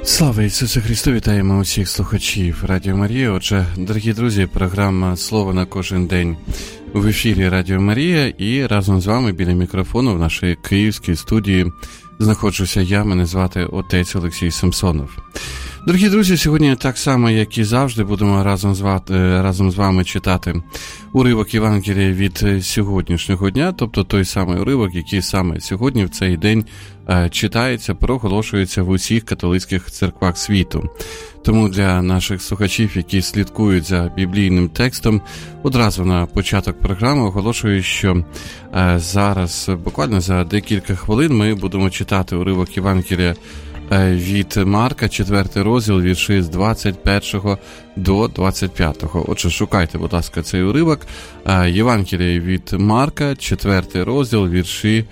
Слава Ісусу Христу! Вітаємо усіх слухачів Радіо Марія. Отже, дорогі друзі, програма «Слово на кожен день» в ефірі Радіо Марія. І разом з вами біля мікрофону в нашій київській студії знаходжуся я, мене звати отець Олексій Самсонов. Дорогі друзі, сьогодні так само, як і завжди, будемо разом з вами читати уривок Євангелія від сьогоднішнього дня, тобто той самий уривок, який саме сьогодні в цей день читається, проголошується в усіх католицьких церквах світу. Тому для наших слухачів, які слідкують за біблійним текстом, одразу на початок програми оголошую, що зараз, буквально за декілька хвилин, ми будемо читати уривок Євангелія від Марка, 4 розділ, вірші з 21 до 25. Отже, шукайте, будь ласка, цей уривок. Євангелія від Марка, 4 розділ, вірші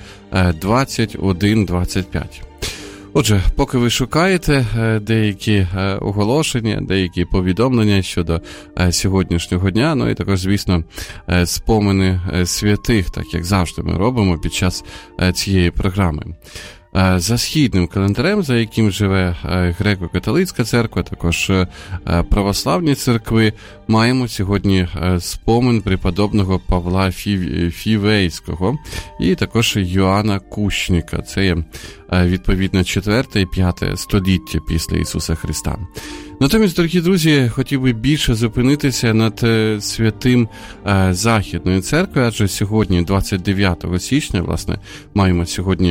21-25. Отже, поки ви шукаєте деякі оголошення, деякі повідомлення щодо сьогоднішнього дня, ну і також, звісно, спомини святих, так як завжди ми робимо під час цієї програми. За східним календарем, за яким живе греко-католицька церква, також православні церкви, маємо сьогодні спомин преподобного Павла Фівейського і також Йоанна Кущника. Це є, відповідно, 4 і 5 століття після Ісуса Христа. Натомість, дорогі друзі, хотів би більше зупинитися над святим Західної церкви, адже сьогодні, 29 січня, власне, маємо сьогодні,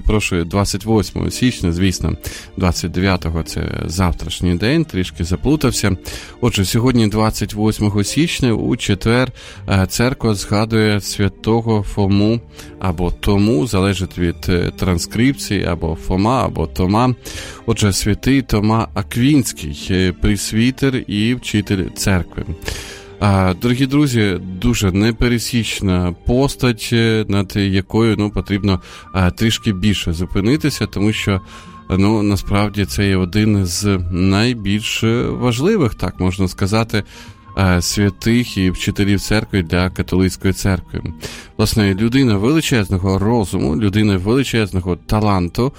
28 січня, звісно, 29-го це завтрашній день, трішки заплутався. Отже, сьогодні, 28 січня, у четвер, церква згадує святого Фому, або Тому, залежить від транскрипції, або Фома, або Тома. Отже, святий Тома Аквінський, пресвітер і вчитель церкви. Дорогі друзі, дуже непересічна постать, над якою потрібно трішки більше зупинитися, тому що насправді це є один з найбільш важливих, так можна сказати, святих і вчителів церкви для католицької церкви. Власне, людина величезного розуму, людина величезного таланту,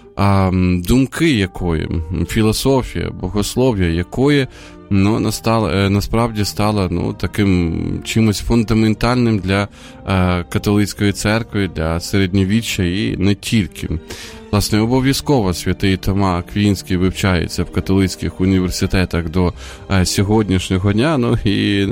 думки якої, філософія, богослов'я якої насправді стала таким чимось фундаментальним для католицької церкви, для середньовіччя і не тільки. Власне, обов'язково святий Тома Аквінський вивчається в католицьких університетах до сьогоднішнього дня, і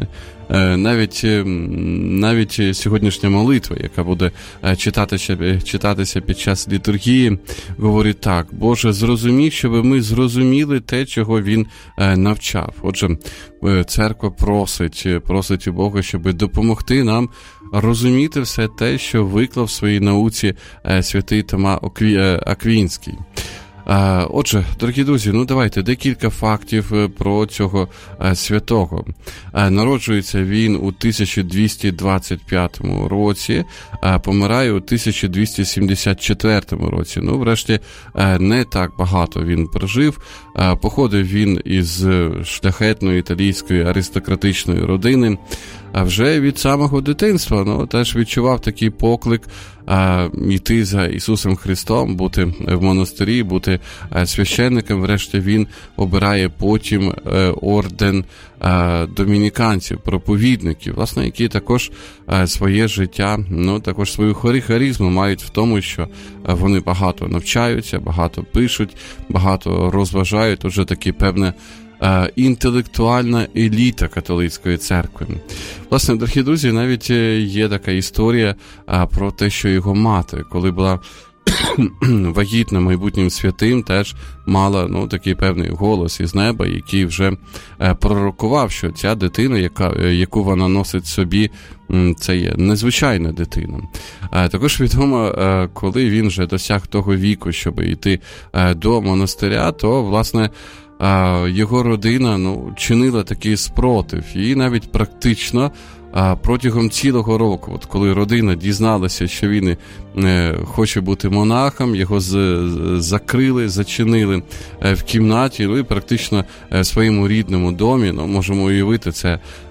навіть сьогоднішня молитва, яка буде читатися під час літургії, говорить так: Боже, зрозумій, щоб ми зрозуміли те, чого він навчав. Отже, церква просить у Бога, щоб допомогти нам розуміти все те, що виклав в своїй науці святий Тома Аквінський. Отже, дорогі друзі, давайте декілька фактів про цього святого. Народжується він у 1225 році, помирає у 1274 році. Врешті, не так багато він прожив. Походив він із шляхетної італійської аристократичної родини. А вже від самого дитинства теж відчував такий поклик йти за Ісусом Христом, бути в монастирі, бути священником. Врешті він обирає потім орден домініканців, проповідників, власне, які також своє життя, також свою харизму мають в тому, що вони багато навчаються, багато пишуть, багато розважають. Отже, такі певне інтелектуальна еліта католицької церкви. Власне, дорогі друзі, навіть є така історія про те, що його мати, коли була вагітна майбутнім святим, теж мала такий певний голос із неба, який вже пророкував, що ця дитина, яку вона носить собі, це є незвичайна дитина. Також відомо, коли він вже досяг того віку, щоб йти до монастиря, то, власне, його родина чинила такий спротив, і навіть практично протягом цілого року, от коли родина дізналася, що він хоче бути монахом, його закрили, зачинили в кімнаті, і практично в своєму рідному домі, можемо уявити, це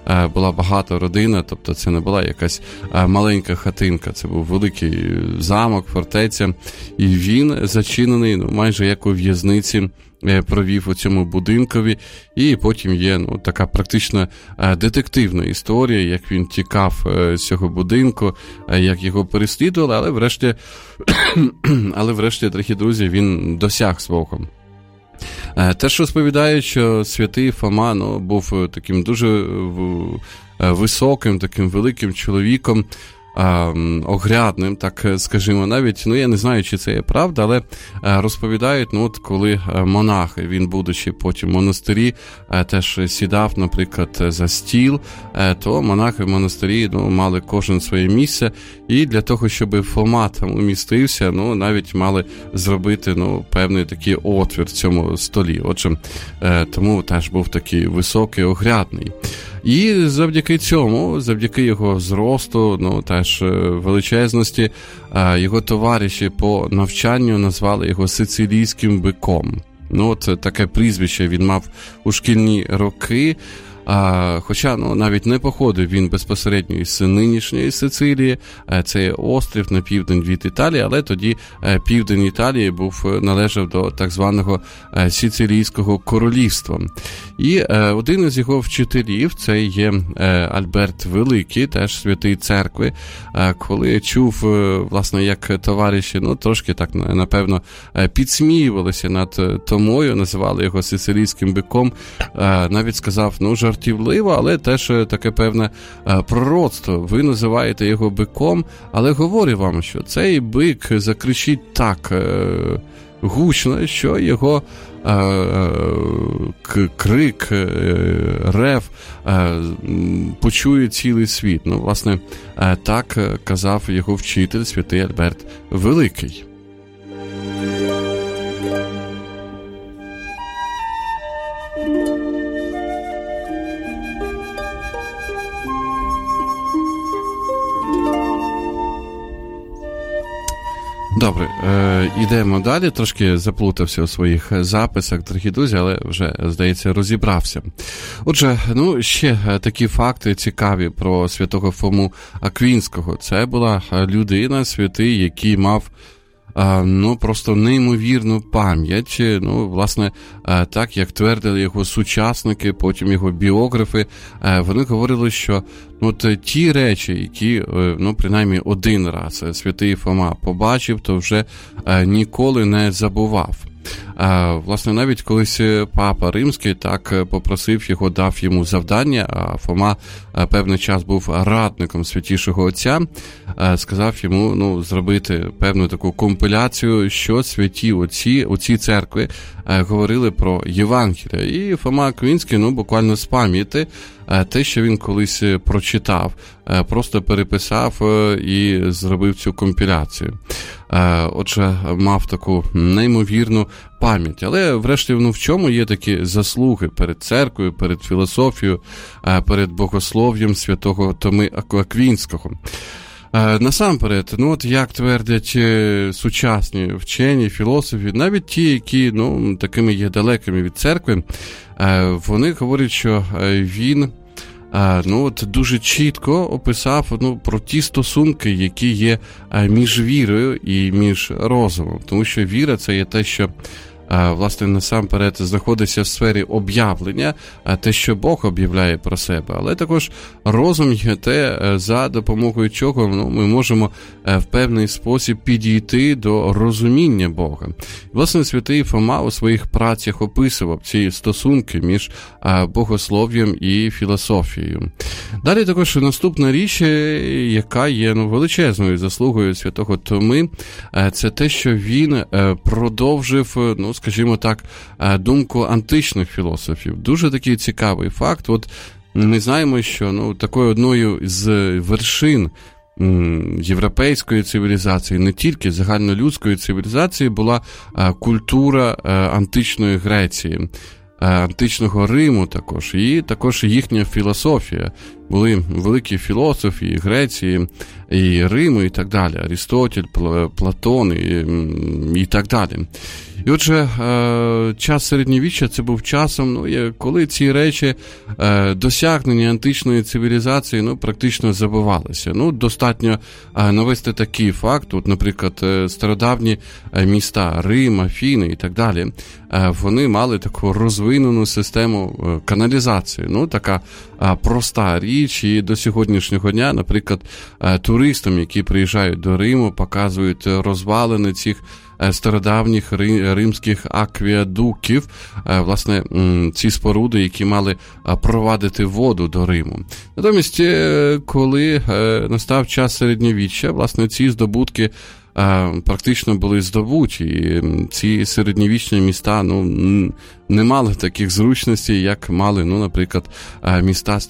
була багата родина, тобто це не була якась маленька хатинка, це був великий замок, фортеця, і він зачинений, майже як у в'язниці, провів у цьому будинкові, і потім є така практично детективна історія, як він тікав з цього будинку, як його переслідували, але врешті, дорогі друзі, він досяг свого. Теж розповідають, що святий Фома був таким дуже високим, таким великим чоловіком, огрядним, так скажімо, навіть, я не знаю, чи це є правда, але розповідають, коли монахи, він, будучи потім в монастирі, теж сідав, наприклад, за стіл, то монахи в монастирі, мали кожен своє місце, і для того, щоб Фома там умістився, навіть мали зробити, певний такий отвір в цьому столі. Отже, тому теж був такий високий, огрядний. І завдяки цьому, завдяки його зросту, теж величезності, його товариші по навчанню назвали його сицилійським биком. Таке прізвище він мав у шкільні роки. Хоча навіть не походив він безпосередньо із нинішньої Сицилії, це є острів на південь від Італії, але тоді південь Італії належав до так званого Сицилійського королівства. І один із його вчителів, це є Альберт Великий, теж святий церкви, коли чув, власне, як товариші, трошки так, напевно, підсміювалися над Томою, називали його сицилійським биком, навіть сказав, жартівливо, але теж таке певне пророцтво. Ви називаєте його биком, але говорю вам, що цей бик закричить так гучно, що його крик, рев почує цілий світ. Власне, так казав його вчитель, святий Альберт Великий. Добре, йдемо далі. Трошки заплутався у своїх записах, дорогі друзі, але вже, здається, розібрався. Отже, ще такі факти цікаві про святого Фому Аквінського. Це була людина, святий, який мав просто неймовірну пам'ять. Власне, так, як твердили його сучасники, потім його біографи, вони говорили, що ті речі, які, принаймні один раз святий Фома побачив, то вже ніколи не забував. Власне, навіть колись папа Римський так попросив його, дав йому завдання, а Фома певний час був радником Святішого Отця, сказав йому зробити певну таку компіляцію, що святі отці, у цій церкві говорили про Євангелія. І Фома Аквінський, буквально з пам'яті, те, що він колись прочитав, просто переписав і зробив цю компіляцію. Отже, мав таку неймовірну пам'ять. Але врешті, в чому є такі заслуги перед церквою, перед філософією, перед богослов'ям святого Томи Аквінського? Насамперед, як твердять сучасні вчені, філософи, навіть ті, які, такими є далекими від церкви, вони говорять, що він дуже чітко описав про ті стосунки, які є між вірою і між розумом. Тому що віра – це є те, що власне, насамперед знаходиться в сфері об'явлення, те, що Бог об'являє про себе. Але також розум є те, за допомогою чого ми можемо в певний спосіб підійти до розуміння Бога. Власне, святий Фома у своїх працях описував ці стосунки між богослов'ям і філософією. Далі також наступна річ, яка є величезною заслугою святого Томи, це те, що він продовжив, скажімо так, думку античних філософів. Дуже такий цікавий факт. Ми знаємо, що такою одною з вершин європейської цивілізації, не тільки загальнолюдської цивілізації, була культура античної Греції, античного Риму також, і також їхня філософія. Були великі філософи і Греції, і Риму, і так далі. Арістотель, Платон і так далі. І отже, час середньовіччя – це був часом, коли ці речі, досягнення античної цивілізації, практично забувалися. Достатньо навести такий факт, наприклад, стародавні міста Рим, Афіни і так далі, вони мали таку розвинену систему каналізації. Така проста річ, і до сьогоднішнього дня, наприклад, туристам, які приїжджають до Риму, показують розвалини цих стародавніх римських акведуків, власне, ці споруди, які мали провадити воду до Риму. Натомість, коли настав час середньовіччя, власне, ці здобутки практично були здобуті, і ці середньовічні міста, не мали таких зручностей, як мали, наприклад, міста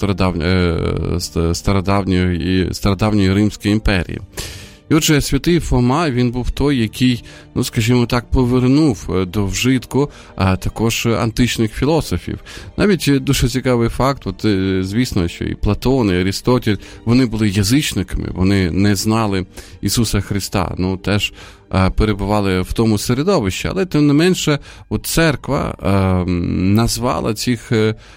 стародавньої Римської імперії. І отже, святий Фома, він був той, який, скажімо так, повернув до вжитку також античних філософів. Навіть дуже цікавий факт, звісно, що і Платон, і Арістотель, вони були язичниками, вони не знали Ісуса Христа, теж перебували в тому середовищі, але тим не менше, церква назвала цих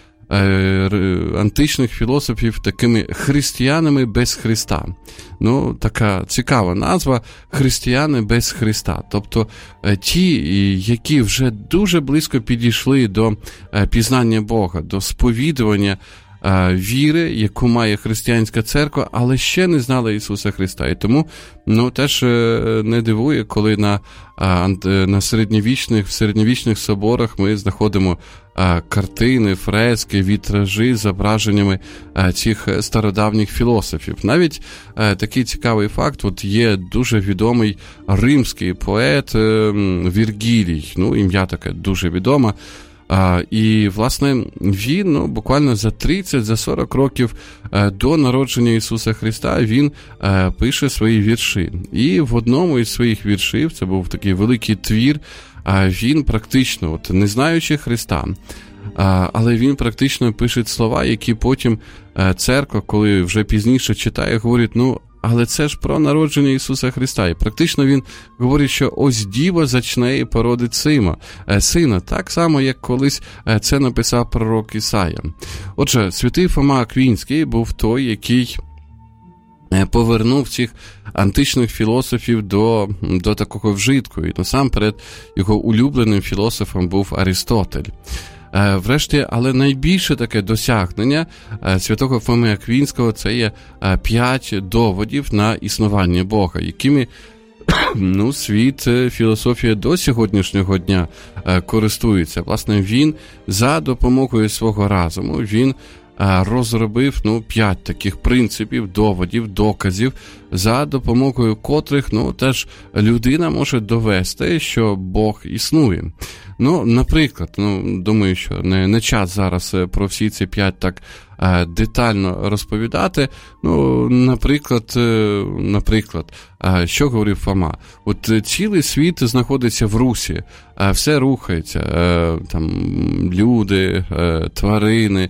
античних філософів такими християнами без Христа. Така цікава назва – християни без Христа. Тобто ті, які вже дуже близько підійшли до пізнання Бога, до сповідування віри, яку має християнська церква, але ще не знала Ісуса Христа. І тому теж не дивує, коли в середньовічних соборах ми знаходимо картини, фрески, вітражі з зображеннями цих стародавніх філософів. Навіть такий цікавий факт, є дуже відомий римський поет Віргілій, ім'я таке дуже відоме, і, власне, він буквально за 30-40 років до народження Ісуса Христа він пише свої вірші. І в одному із своїх віршів, це був такий великий твір, він практично, не знаючи Христа, але він практично пише слова, які потім церква, коли вже пізніше читає, говорить, але це ж про народження Ісуса Христа. І практично він говорить, що ось діва зачне і породить сина, так само, як колись це написав пророк Ісая. Отже, святий Фома Аквінський був той, який повернув цих античних філософів до такого вжитку. І насамперед його улюбленим філософом був Арістотель. Врешті, але найбільше таке досягнення святого Фоми Аквінського – це є 5 доводів на існування Бога, якими світ, філософія до сьогоднішнього дня користується. Власне, він за допомогою свого розуму, він розробив 5 таких принципів, доводів, доказів, за допомогою котрих теж людина може довести, що Бог існує. Наприклад, думаю, що не час зараз про всі ці 5 так детально розповідати. Наприклад, що говорив Фома? Цілий світ знаходиться в русі, все рухається, люди, тварини,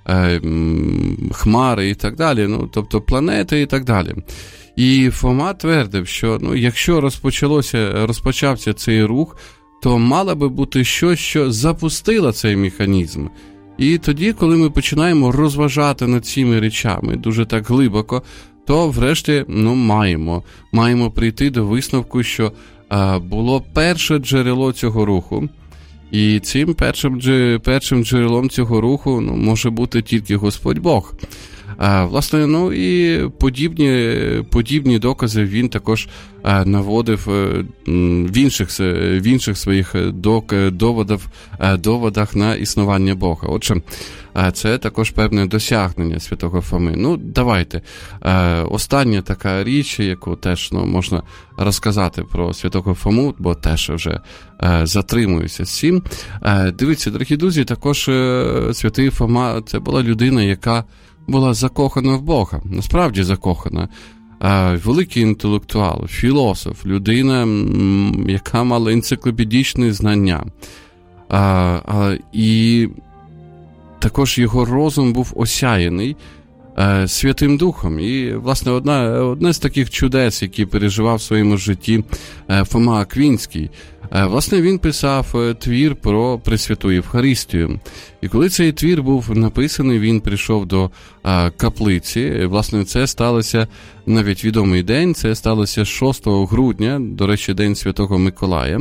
хмари і так далі, тобто планети і так далі. І Фома твердив, що якщо розпочався цей рух, то мало би бути щось, що запустило цей механізм. І тоді, коли ми починаємо розважати над цими речами дуже так глибоко, то врешті маємо прийти до висновку, що було перше джерело цього руху. І цим першим джерелом цього руху може бути тільки Господь Бог. Власне, і подібні докази він також наводив в інших своїх доводах на існування Бога. Отже, це також певне досягнення святого Фоми. Давайте. Остання така річ, яку теж можна розказати про святого Фому, бо теж вже затримуюся з цим. Дивіться, дорогі друзі, також святий Фома – це була людина, яка була закохана в Бога, насправді закохана. Великий інтелектуал, філософ, людина, яка мала енциклопедичні знання. І також його розум був осяяний Святим Духом. І, власне, одне з таких чудес, які переживав в своєму житті Фома Аквінський, власне, він писав твір про Пресвяту Євхаристію. І коли цей твір був написаний, він прийшов до каплиці. Власне, це сталося навіть відомий день, це сталося 6 грудня, до речі, День Святого Миколая,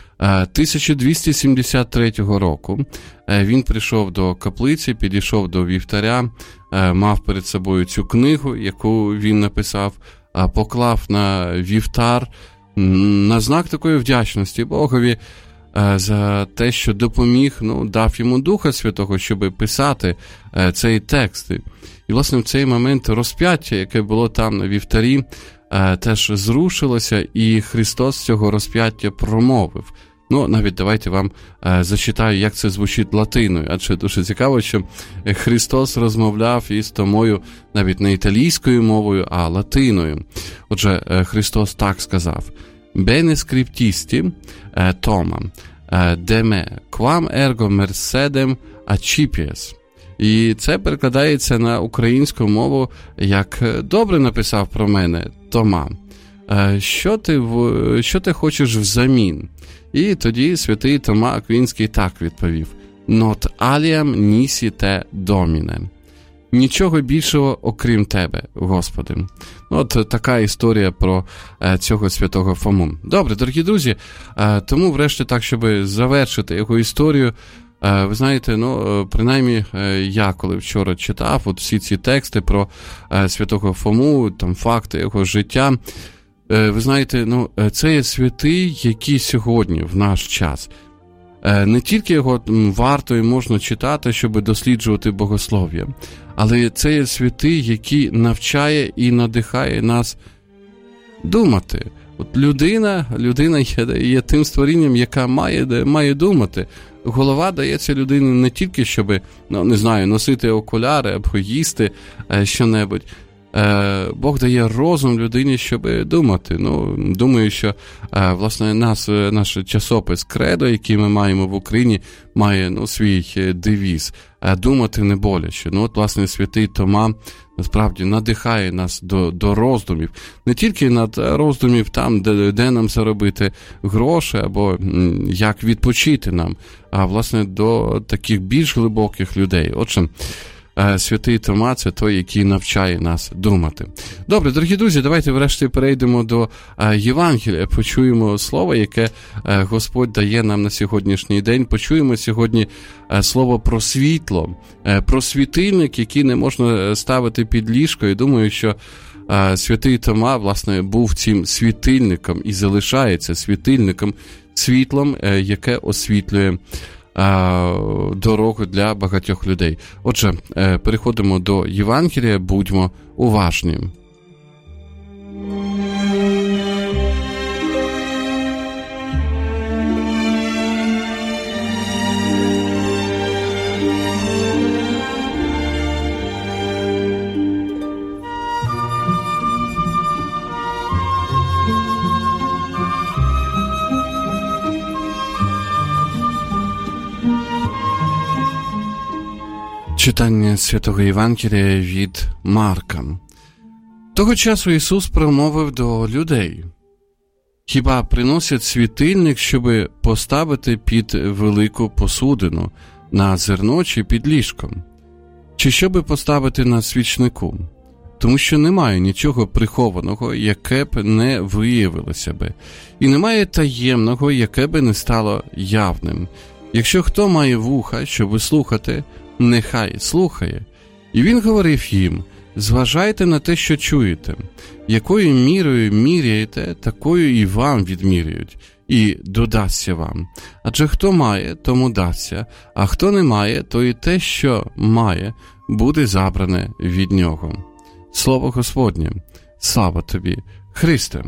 1273 року. Він прийшов до каплиці, підійшов до вівтаря, мав перед собою цю книгу, яку він написав, поклав на вівтар на знак такої вдячності Богові за те, що допоміг, дав йому Духа Святого, щоб писати цей текст. І, власне, в цей момент розп'яття, яке було там на вівтарі, теж зрушилося, і Христос з цього розп'яття промовив. Навіть давайте вам зачитаю, як це звучить латиною, адже дуже цікаво, що Христос розмовляв із Томою навіть не італійською мовою, а латиною. Отже, Христос так сказав: «Bene scriptisti, Тома, de me, quam ergo mercedem accipies». І це перекладається на українську мову як «Добре написав про мене, Тома. Що ти хочеш взамін?» І тоді святий Тома Аквінський так відповів: «Not aliam nisi te Domine». Нічого більшого, окрім тебе, Господи. От така історія про цього святого Фому. Добре, дорогі друзі, тому врешті так, щоб завершити його історію, ви знаєте, принаймні я, коли вчора читав всі ці тексти про святого Фому, там факти його життя, ви знаєте, це є святий, який сьогодні, в наш час, не тільки його варто і можна читати, щоб досліджувати богослов'я, але це є святий, який навчає і надихає нас думати. От людина є тим створінням, яка має думати. Голова дається людині не тільки, щоб, носити окуляри або їсти що-небудь. Бог дає розум людині, щоб думати. Думаю, що, власне, наш часопис «Кредо», який ми маємо в Україні, має свій девіз «Думати не боляче». Власне, святий Тома насправді надихає нас до роздумів. Не тільки над роздумів там, де нам заробити гроші, або як відпочити нам, а, власне, до таких більш глибоких людей. Отже, святий Тома – це той, який навчає нас думати. Добре, дорогі друзі, давайте врешті перейдемо до Євангелія. Почуємо слово, яке Господь дає нам на сьогоднішній день. Почуємо сьогодні слово про світло, про світильник, який не можна ставити під ліжко. І думаю, що святий Тома, власне, був цим світильником і залишається світильником, світлом, яке освітлює дорогу для багатьох людей. Отже, переходимо до Євангелія, будьмо уважні. Читання Святого Євангелія від Марка. Того часу Ісус промовив до людей: «Хіба приносять світильник, щоби поставити під велику посудину, на зерно чи під ліжком? Чи щоби поставити на свічнику? Тому що немає нічого прихованого, яке б не виявилося би, і немає таємного, яке б не стало явним. Якщо хто має вуха, щоби слухати, нехай слухає». І він говорив їм: «Зважайте на те, що чуєте. Якою мірою міряєте, такою і вам відміряють, і додасться вам. Адже хто має, тому дасться, а хто не має, то і те, що має, буде забране від нього». Слово Господнє. Слава тобі, Христе!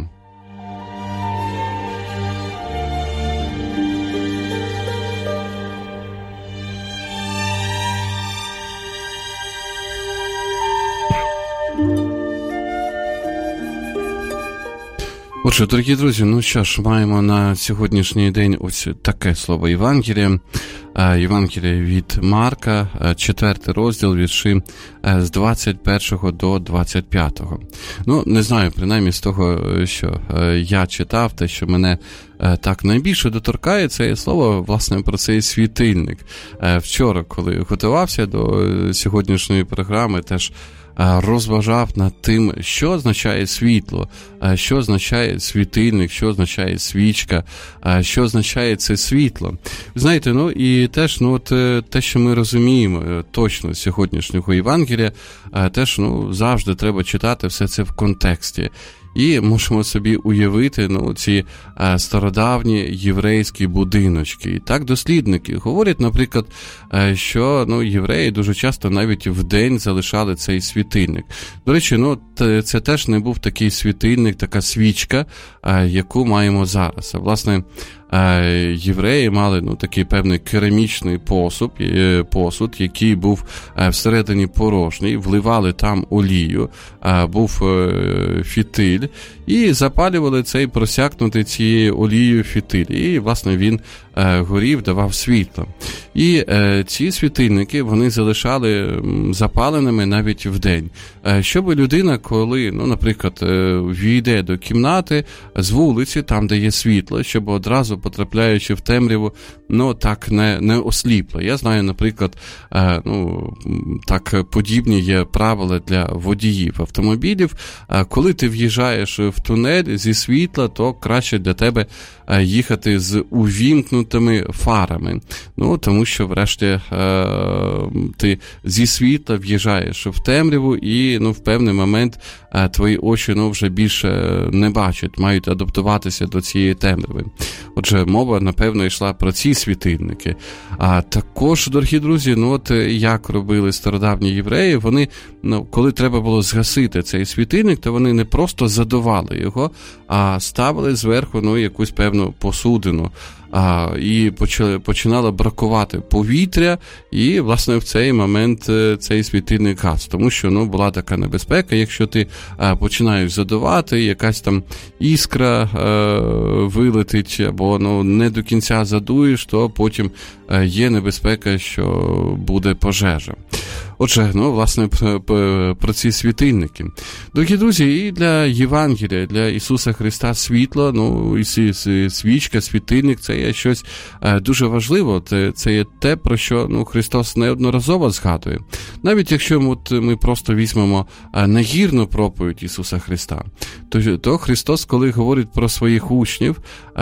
Отже, дорогі друзі, ну що ж, маємо на сьогоднішній день ось таке слово Євангелія. Євангелія від Марка, 4 розділ, вірші з 21 до 25. Ну, не знаю, принаймні з того, що я читав, те, що мене так найбільше доторкає, це є слово, власне, про цей світильник. Вчора, коли готувався до сьогоднішньої програми, теж розважав над тим, що означає світло, що означає світильник, що означає свічка, що означає це світло. Знаєте, ну і теж, ну от те, що ми розуміємо точно з сьогоднішнього Євангелія, теж, ну, завжди треба читати все це в контексті. І можемо собі уявити, ну, ці стародавні єврейські будиночки. І так дослідники говорять, наприклад, що, ну, євреї дуже часто навіть вдень залишали цей світильник. До речі, ну, це теж не був такий світильник, така свічка, яку маємо зараз. А, власне, євреї мали, ну, такий певний керамічний посуд, який був всередині порожній, вливали там олію, був фітиль, і запалювали цей просякнутий цією олією фітиль. І, власне, він горів, давав світло. І ці світильники вони залишали запаленими навіть вдень. Щоб людина, коли, ну, наприклад, війде до кімнати з вулиці, там, де є світло, щоб одразу, потрапляючи в темряву, ну, так не осліпла. Я знаю, наприклад, ну, так подібні є правила для водіїв автомобілів. Коли ти в'їжджаєш в тунель зі світла, то краще для тебе їхати з увімкнутими фарами. Ну, тому що, врешті, ти зі світла в'їжджаєш в темряву і, ну, в певний момент твої очі, ну, вже більше не бачать, мають адаптуватися до цієї темряви. Отже, мова, напевно, йшла про ці світильники. А також, дорогі друзі, ну, от як робили стародавні євреї, вони, ну, коли треба було згасити цей світильник, то вони не просто задували його, а ставили зверху, ну, якусь певну посудину. І починало бракувати повітря, і, власне, в цей момент цей світильник гас. Тому що, ну, була така небезпека, якщо ти починаєш задувати, якась там іскра вилетить, або, ну, не до кінця задуєш, то потім є небезпека, що буде пожежа. Отже, ну, власне, про ці світильники. Дорогі друзі, і для Євангелія, для Ісуса Христа світло, ну, і свічка, світильник, це є щось дуже важливо. Це є те, про що, ну, Христос неодноразово згадує. Навіть якщо ми просто візьмемо нагірну проповідь Ісуса Христа, то Христос, коли говорить про своїх учнів,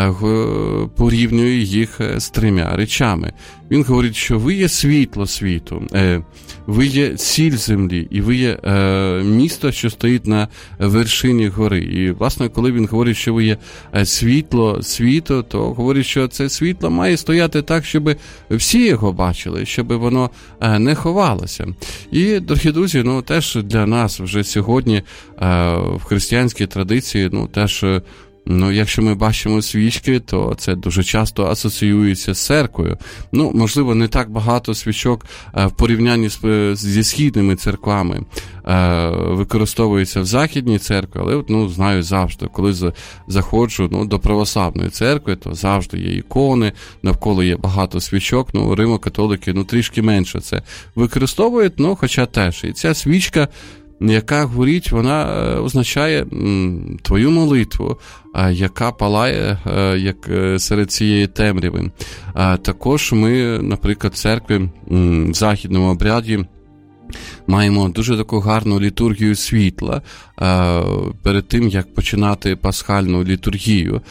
порівнює їх з 3 речами. Він говорить, що ви є світло світу, ви є сіль землі, і ви є місто, що стоїть на вершині гори. І, власне, коли він говорить, що ви є світло світу, то говорить, що це світло має стояти так, щоб всі його бачили, щоб воно не ховалося. І, дорогі друзі, ну, теж для нас вже сьогодні в християнській традиції, ну, теж, ну, якщо ми бачимо свічки, то це дуже часто асоціюється з церквою. Ну, можливо, не так багато свічок в порівнянні зі східними церквами використовується в західній церкві, але, ну, знаю завжди, коли заходжу, ну, до православної церкви, то завжди є ікони, навколо є багато свічок, ну, римо-католики, ну, трішки менше це використовують, ну, хоча теж. І ця свічка, яка горить, вона означає твою молитву, яка палає як серед цієї темряви. Також ми, наприклад, в церкві в західному обряді маємо дуже таку гарну літургію світла перед тим, як починати пасхальну літургію.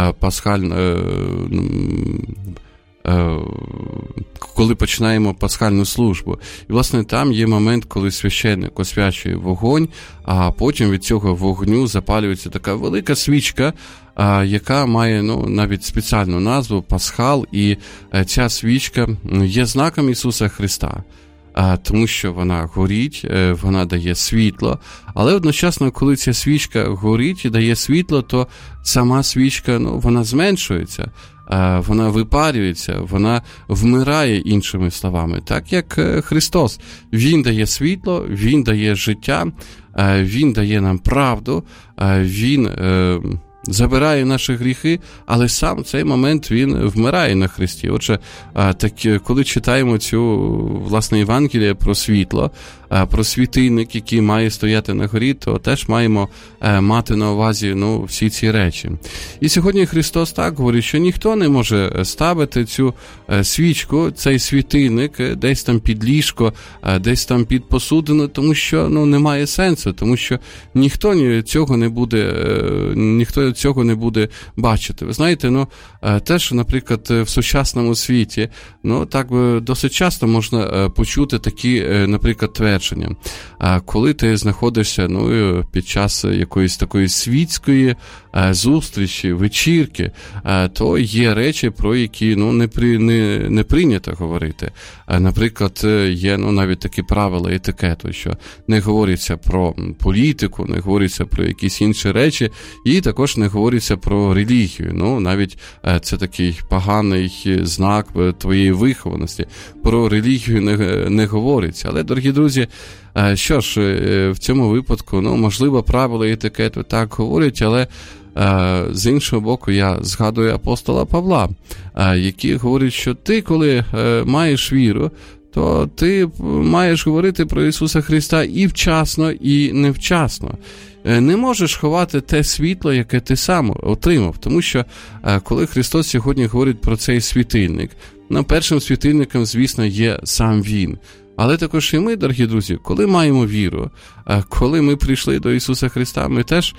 Коли починаємо пасхальну службу. І, власне, там є момент, коли священник освячує вогонь, а потім від цього вогню запалюється така велика свічка, яка має, ну, навіть спеціальну назву Пасхал, і ця свічка є знаком Ісуса Христа. Тому що вона горить, вона дає світло, але одночасно, коли ця свічка горить і дає світло, то сама свічка, ну, вона зменшується, вона випарюється, вона вмирає, іншими словами, так як Христос. Він дає світло, Він дає життя, Він дає нам правду, Він забирає наші гріхи, але сам в цей момент він вмирає на хресті. Отже, так, коли читаємо цю, власне, Євангеліє про світло, про світильник, який має стояти на горі, то теж маємо мати на увазі всі ці речі. І сьогодні Христос так говорить, що ніхто не може ставити цю свічку, цей світильник десь там під ліжко, десь там під посудину, тому що немає сенсу, тому що ніхто цього не буде бачити. Ви знаєте, теж, наприклад, в сучасному світі, так досить часто можна почути такі, наприклад, твердження. Коли ти знаходишся під час якоїсь такої світської зустрічі, вечірки, то є речі, про які не прийнято говорити. Наприклад, є навіть такі правила етикету, що не говориться про політику, не говориться про якісь інші речі, і також не говориться про релігію. Навіть це такий поганий знак твоєї вихованості. Про релігію не говориться. Але, дорогі друзі, що ж, в цьому випадку, можливо, правила етикету так говорять, але з іншого боку, я згадую апостола Павла, який говорить, що ти, коли маєш віру, то ти маєш говорити про Ісуса Христа і вчасно, і невчасно. Не можеш ховати те світло, яке ти сам отримав, тому що коли Христос сьогодні говорить про цей світильник, першим світильником, звісно, є сам Він. Але також і ми, дорогі друзі, коли маємо віру, коли ми прийшли до Ісуса Христа, ми теж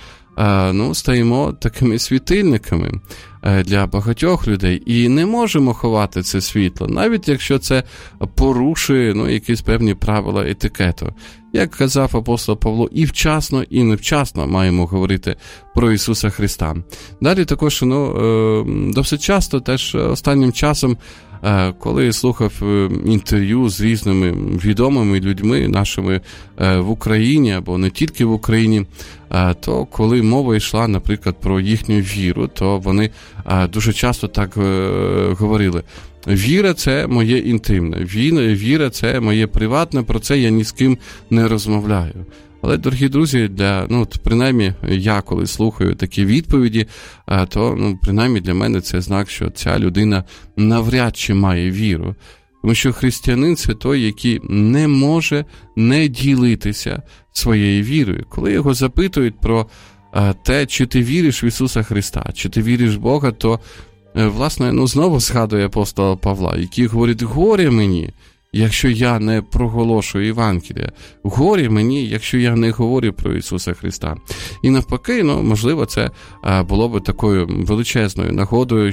стаємо такими світильниками для багатьох людей і не можемо ховати це світло, навіть якщо це порушує якісь певні правила етикету. Як казав апостол Павло, і вчасно, і невчасно маємо говорити про Ісуса Христа. Далі також, досить часто теж останнім часом, коли я слухав інтерв'ю з різними відомими людьми нашими в Україні, або не тільки в Україні, то коли мова йшла, наприклад, про їхню віру, то вони дуже часто так говорили: віра – це моє інтимне, віра – це моє приватне, про це я ні з ким не розмовляю. Але, дорогі друзі, принаймні я, коли слухаю такі відповіді, то, принаймні для мене це знак, що ця людина навряд чи має віру. Тому що християнин – це той, який не може не ділитися своєю вірою. Коли його запитують про те, чи ти віриш в Ісуса Христа, чи ти віриш в Бога, то, власне, знову згадує апостола Павла, який говорить: горе мені, якщо я не проголошую Євангелія. Горі мені, якщо я не говорю про Ісуса Христа. І навпаки, можливо, це було б такою величезною нагодою,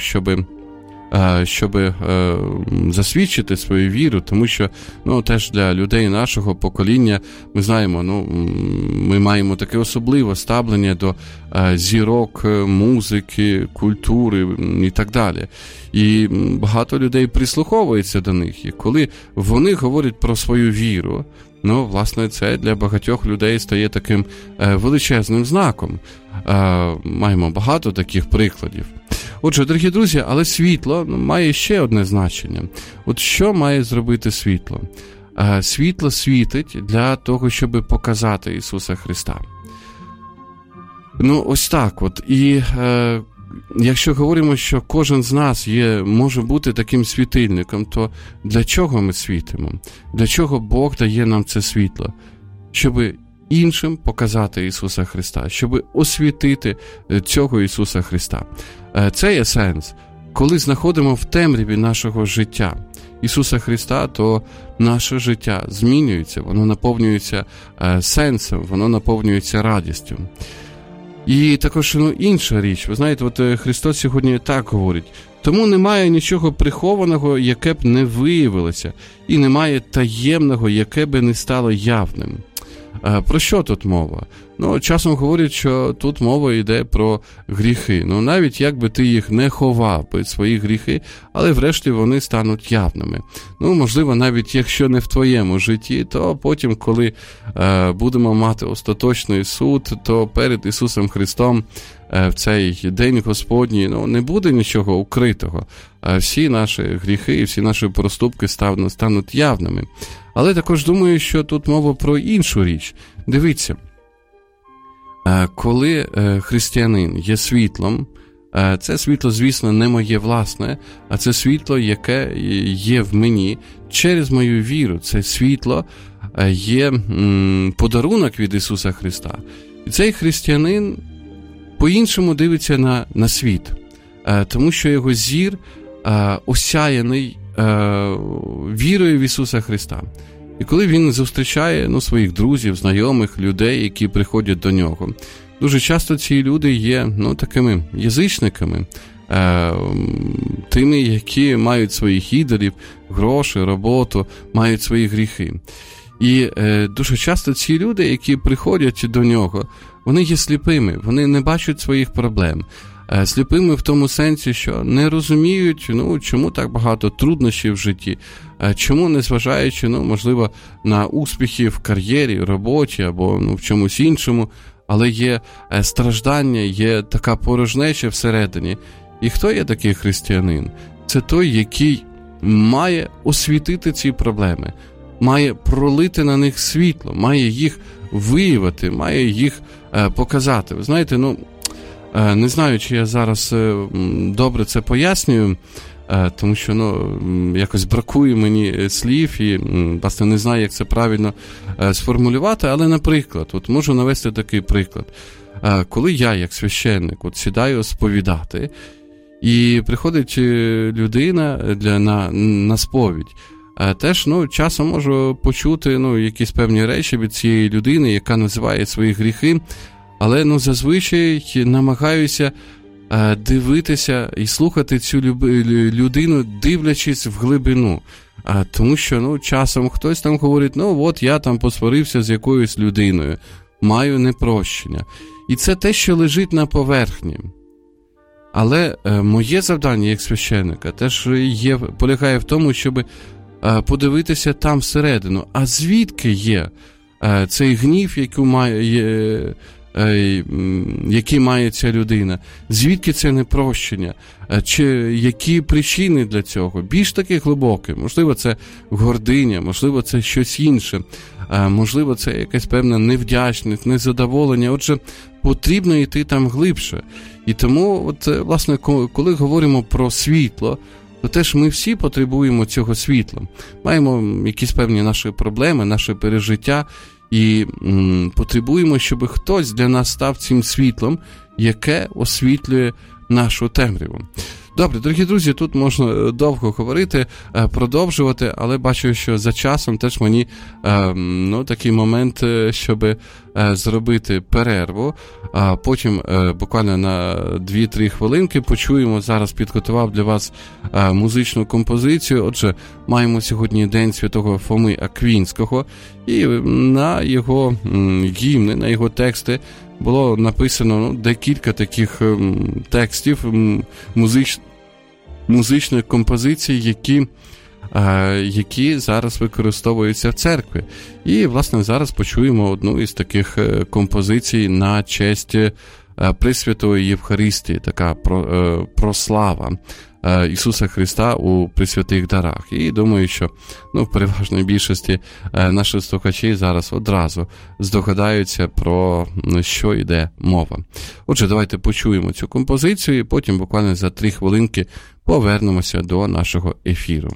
щоб засвідчити свою віру, тому що теж для людей нашого покоління, ми знаємо, ми маємо таке особливе ставлення до зірок, музики, культури і так далі. І багато людей прислуховується до них. І коли вони говорять про свою віру, власне, це для багатьох людей стає таким величезним знаком. Маємо багато таких прикладів. Отже, дорогі друзі, але світло має ще одне значення. От що має зробити світло? Світло світить для того, щоб показати Ісуса Христа. Ось так от. І якщо говоримо, що кожен з нас може бути таким світильником, то для чого ми світимо? Для чого Бог дає нам це світло? Щоб іншим показати Ісуса Христа, щоб освітити цього Ісуса Христа. Це є сенс. Коли знаходимо в темряві нашого життя Ісуса Христа, то наше життя змінюється, воно наповнюється сенсом, воно наповнюється радістю. І також інша річ. Ви знаєте, от Христос сьогодні так говорить: тому немає нічого прихованого, яке б не виявилося, і немає таємного, яке б не стало явним. Про що тут мова? Часом говорять, що тут мова йде про гріхи. Навіть якби ти їх не ховав, свої гріхи, але врешті вони стануть явними. Можливо, навіть якщо не в твоєму житті, то потім, коли будемо мати остаточний суд, то перед Ісусом Христом в цей день Господній не буде нічого укритого. Всі наші гріхи і всі наші проступки стануть явними. Але також думаю, що тут мова про іншу річ. Дивіться, Коли християнин є світлом, це світло, звісно, не моє власне, а це світло, яке є в мені через мою віру. Це світло є подарунок від Ісуса Христа. І цей християнин по-іншому дивиться на світ, тому що його зір осяяний вірою в Ісуса Христа. І коли він зустрічає своїх друзів, знайомих, людей, які приходять до нього, дуже часто ці люди є такими язичниками, тими, які мають своїх ідолів, гроші, роботу, мають свої гріхи. І дуже часто ці люди, які приходять до нього, вони є сліпими, вони не бачать своїх проблем. Сліпими в тому сенсі, що не розуміють, чому так багато труднощів в житті, чому, незважаючи, можливо, на успіхи в кар'єрі, роботі або в чомусь іншому, але є страждання, є така порожнеча всередині. І хто є такий християнин? Це той, який має освітити ці проблеми, має пролити на них світло, має їх виявити, має їх показати. Ви знаєте, не знаю, чи я зараз добре це пояснюю, тому що якось бракує мені слів і, власне, не знаю, як це правильно сформулювати, але, наприклад, можу навести такий приклад. Коли я, як священник, сідаю сповідати, і приходить людина на сповідь, теж, часом можу почути, якісь певні речі від цієї людини, яка називає свої гріхи, але, зазвичай намагаюся дивитися і слухати цю людину, дивлячись в глибину. Тому що, часом хтось там говорить, я там посварився з якоюсь людиною, маю непрощення. І це те, що лежить на поверхні. Але моє завдання як священника теж полягає в тому, щоб подивитися там всередину. А звідки є цей гнів, який має ця людина? Звідки це непрощення? Чи які причини для цього? Більш таки глибокі. Можливо, це гординя, можливо, це щось інше. Можливо, це якась певна невдячність, незадоволення. Отже, потрібно йти там глибше. І тому, власне, коли говоримо про світло, то теж ми всі потребуємо цього світла. Маємо якісь певні наші проблеми, наші пережиття, і потребуємо, щоб хтось для нас став цим світлом, яке освітлює нашу темряву. Добре, дорогі друзі, тут можна довго говорити, продовжувати, але бачу, що за часом теж мені такий момент, щоб зробити перерву, а потім буквально на 2-3 хвилинки почуємо. Зараз підготував для вас музичну композицію. Отже, маємо сьогодні День Святого Фоми Аквінського, і на його гімни, на його тексти було написано декілька таких текстів, музичних композицій, які зараз використовуються в церкві. І, власне, зараз почуємо одну із таких композицій на честь Пресвятої Євхаристії, така прослава Ісуса Христа у пресвятих дарах. І думаю, що в переважній більшості наших слухачів зараз одразу здогадаються, про що йде мова. Отже, давайте почуємо цю композицію і потім буквально за 3 хвилинки повернемося до нашого ефіру.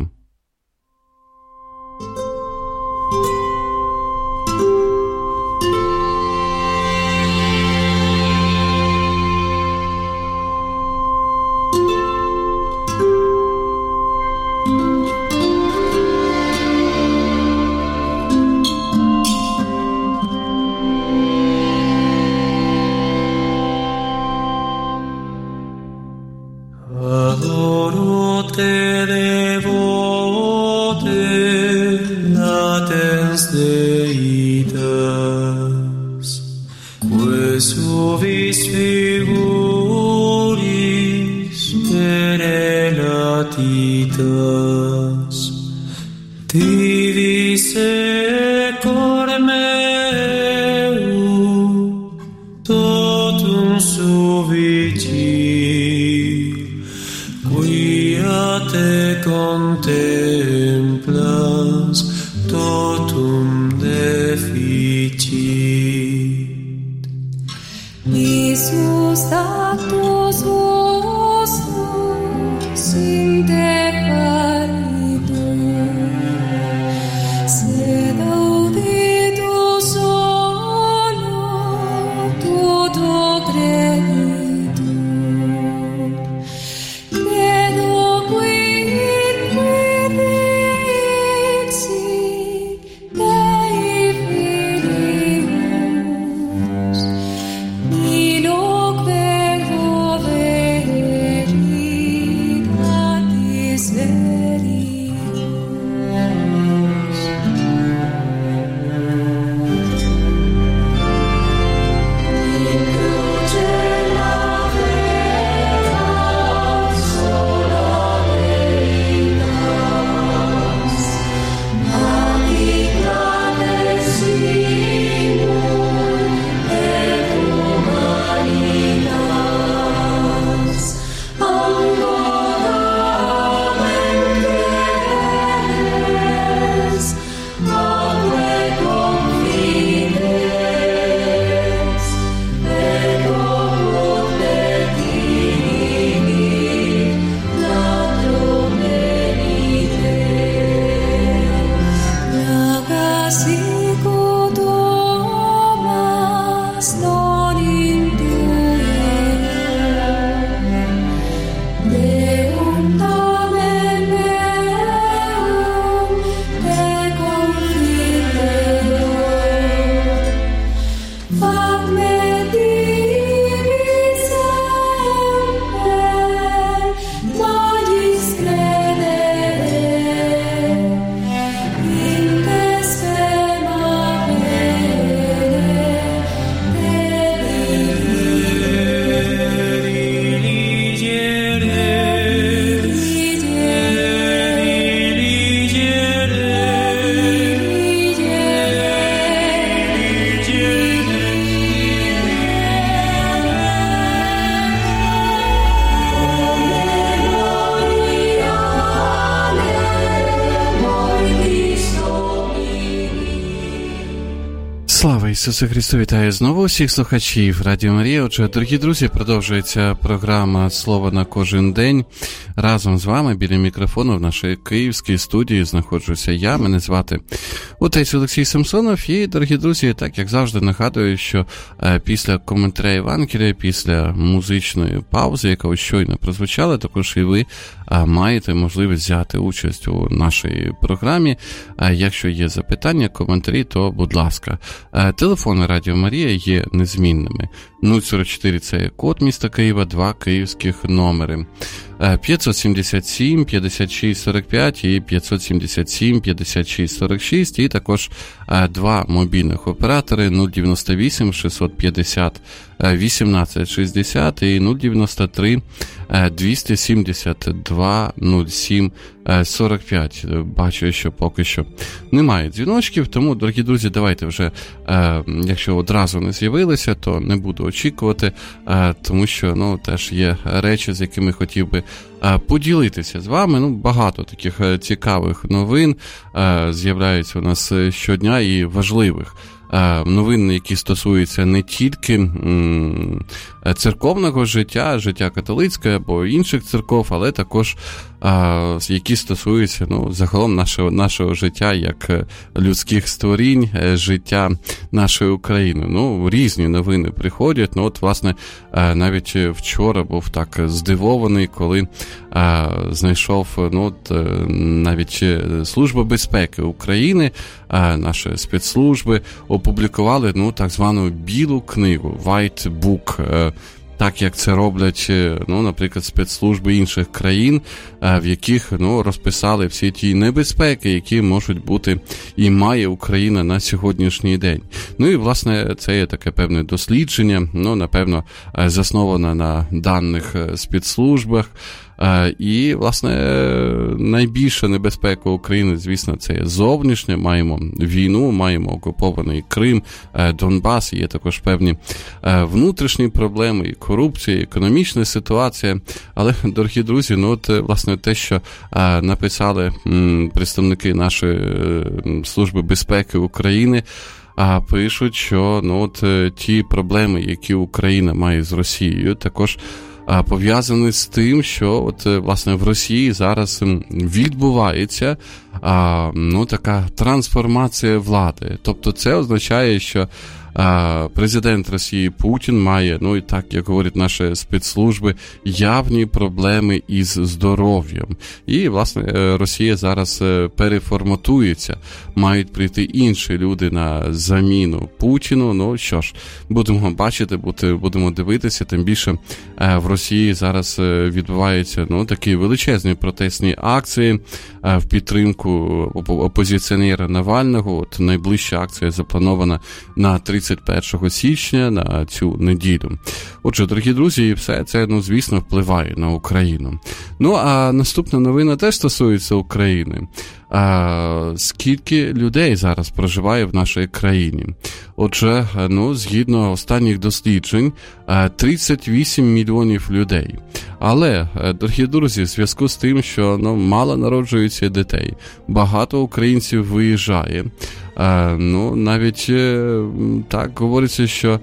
Слава Ісусу Христу! Вітаю знову всіх слухачів Радіо Марія. Отже, дорогі друзі, продовжується програма «Слово на кожен день». Разом з вами біля мікрофону в нашій київській студії знаходжуся я. Мене звати отець Олексій Самсонов. І, дорогі друзі, так як завжди нагадую, що після коментаря Євангелія, після музичної паузи, яка ось щойно прозвучала, також і ви маєте можливість взяти участь у нашій програмі. Якщо є запитання, коментарі, то будь ласка. Телефони Радіо Марія є незмінними. 044 – це код міста Києва, 2 київських номери. 577 56 45 і 577 56 46, і також 2 мобільних оператори 098 650 18 60 і 093 272 07 45. Бачу, що поки що немає дзвіночків, тому, дорогі друзі, давайте вже, якщо одразу не з'явилися, то не буду очікувати, тому що, теж є речі, з якими хотів би поділитися з вами. Багато таких цікавих новин з'являються у нас щодня і важливих. Новини, які стосуються не тільки церковного життя католицького або інших церков, але також які стосуються загалом нашого життя як людських створінь, життя нашої України. Різні новини приходять. Власне, навіть вчора був так здивований, коли знайшов навіть Служба безпеки України, наші спецслужби опублікували так звану білу книгу, White Book, так як це роблять, наприклад, спецслужби інших країн, в яких розписали всі ті небезпеки, які можуть бути і має Україна на сьогоднішній день. І, власне, це є таке певне дослідження, напевно, засноване на даних спецслужбах. І, власне, найбільша небезпека України, звісно, це є зовнішня. Маємо війну, маємо окупований Крим, Донбас, є також певні внутрішні проблеми, і корупція, і економічна ситуація. Але, дорогі друзі, власне, те, що написали представники нашої Служби безпеки України, пишуть, що ті проблеми, які Україна має з Росією, також пов'язані з тим, що власне в Росії зараз відбувається така трансформація влади. Тобто це означає, що президент Росії Путін має, і так, як говорять наші спецслужби, явні проблеми із здоров'ям. І, власне, Росія зараз переформатується. Мають прийти інші люди на заміну Путіну. Ну, що ж, будемо бачити, будемо дивитися. Тим більше в Росії зараз відбуваються, такі величезні протестні акції в підтримку опозиціонера Навального. Найближча акція запланована на 31 січня, на цю неділю. Отже, дорогі друзі, все це, звісно, впливає на Україну. А наступна новина теж стосується України. Скільки людей зараз проживає в нашій країні? Отже, згідно останніх досліджень, 38 мільйонів людей. Але, дорогі друзі, в зв'язку з тим, що мало народжується дітей, багато українців виїжджає. Навіть так говориться, що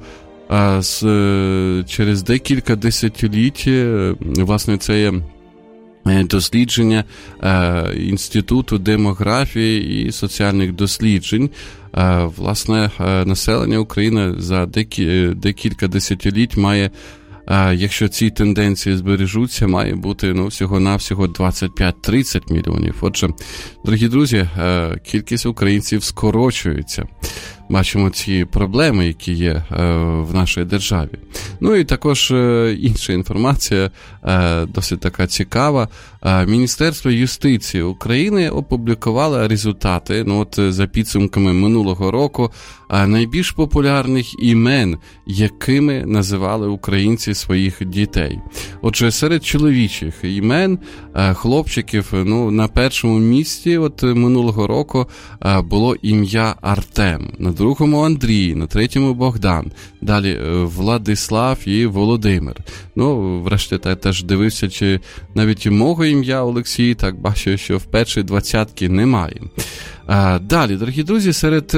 через декілька десятиліть, власне, це є дослідження Інституту демографії і соціальних досліджень. Власне, населення України за декілька десятиліть має, якщо ці тенденції збережуться, має бути всього-навсього 25-30 мільйонів. Отже, дорогі друзі, кількість українців скорочується. Бачимо ці проблеми, які є в нашій державі. І також інша інформація, досить така цікава. Міністерство юстиції України опублікувало результати, за підсумками минулого року, найбільш популярних імен, якими називали українці своїх дітей. Отже, серед чоловічих імен, хлопчиків, на першому місці минулого року було ім'я Артем, на другому Андрій, на третьому Богдан, далі Владислав і Володимир. Врешті теж дивився, чи навіть і мого ім'я Олексій, так бачу, що в першій 20-ки немає. Далі, дорогі друзі, серед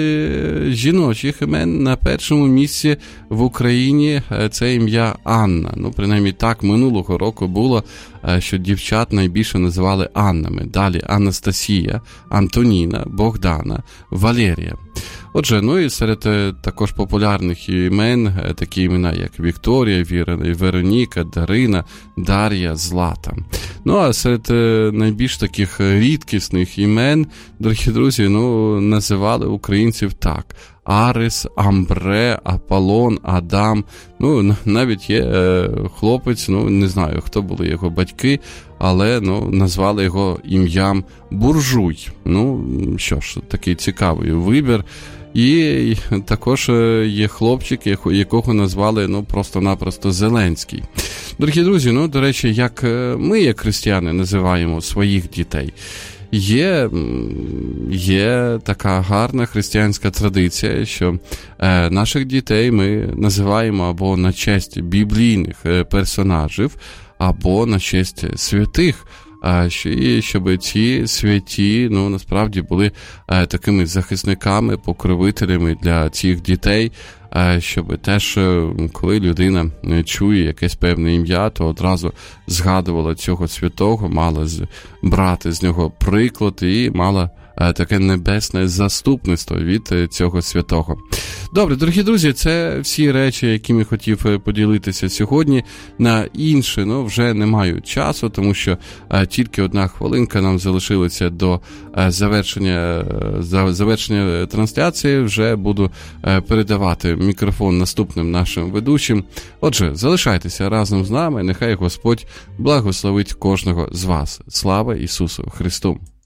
жіночих імен на першому місці в Україні це ім'я Анна. Принаймні так минулого року було, що дівчат найбільше називали Аннами. Далі Анастасія, Антоніна, Богдана, Валерія. Отже, і серед також популярних імен, такі імена, як Вікторія, Вероніка, Дарина, Дар'я, Злата. А серед найбільш таких рідкісних імен, дорогі друзі, називали українців так: Арис, Амбре, Аполлон, Адам. Навіть є хлопець, не знаю, хто були його батьки, але назвали його ім'ям Буржуй. Що ж, такий цікавий вибір. І також є хлопчик, якого назвали просто-напросто Зеленський. Дорогі друзі, до речі, як ми, як християни, називаємо своїх дітей. Є така гарна християнська традиція, що наших дітей ми називаємо або на честь біблійних персонажів, або на честь святих, щоб ці святі, насправді були такими захисниками, покровителями для цих дітей, щоб теж, коли людина чує якесь певне ім'я, то одразу згадувала цього святого, мала брати з нього приклад і мала таке небесне заступництво від цього святого. Добре, дорогі друзі, це всі речі, якими хотів поділитися сьогодні. На інше, вже не маю часу, тому що тільки 1 хвилинка нам залишилася до завершення трансляції. Вже буду передавати мікрофон наступним нашим ведучим. Отже, залишайтеся разом з нами, нехай Господь благословить кожного з вас. Слава Ісусу Христу!